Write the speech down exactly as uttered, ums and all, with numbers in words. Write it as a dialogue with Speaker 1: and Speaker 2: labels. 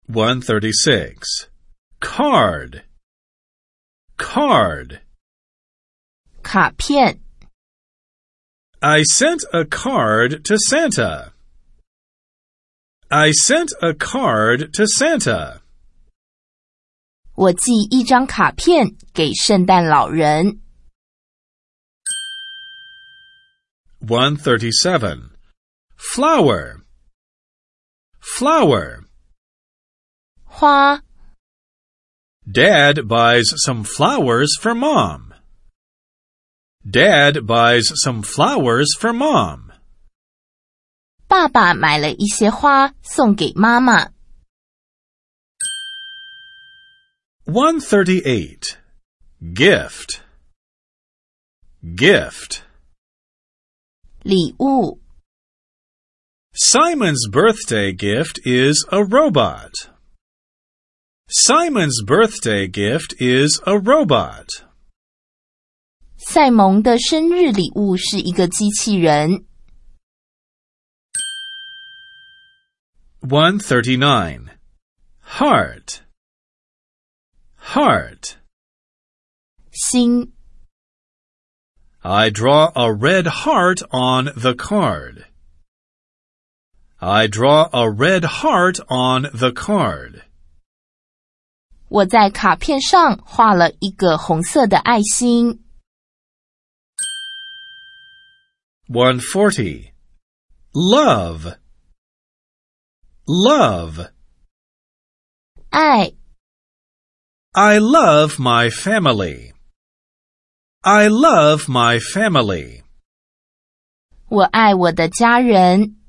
Speaker 1: one thirty-six. Card. Card.
Speaker 2: 卡片
Speaker 1: I sent a card to Santa. I sent a card to Santa.
Speaker 2: 我寄一张卡片给圣诞老人。
Speaker 1: one thirty-seven. Flower. Flower.
Speaker 2: 花
Speaker 1: Dad buys some flowers for Mom. Dad buys some flowers for Mom.
Speaker 2: 爸爸买了一些花送给妈妈。
Speaker 1: one thirty-eight. Gift. Gift.
Speaker 2: 礼物
Speaker 1: Simon's birthday gift is a robot. Simon's birthday gift is a robot.
Speaker 2: 赛蒙的生日礼物是一个机器人。
Speaker 1: one thirty-nine. Heart. Heart.
Speaker 2: 心
Speaker 1: I draw a red heart on the card. I draw a red heart on the card.
Speaker 2: 我在卡片上画了一个红色的爱心。
Speaker 1: one forty. Love. Love.
Speaker 2: 爱
Speaker 1: I love my family. I love my family.
Speaker 2: 我爱我的家人。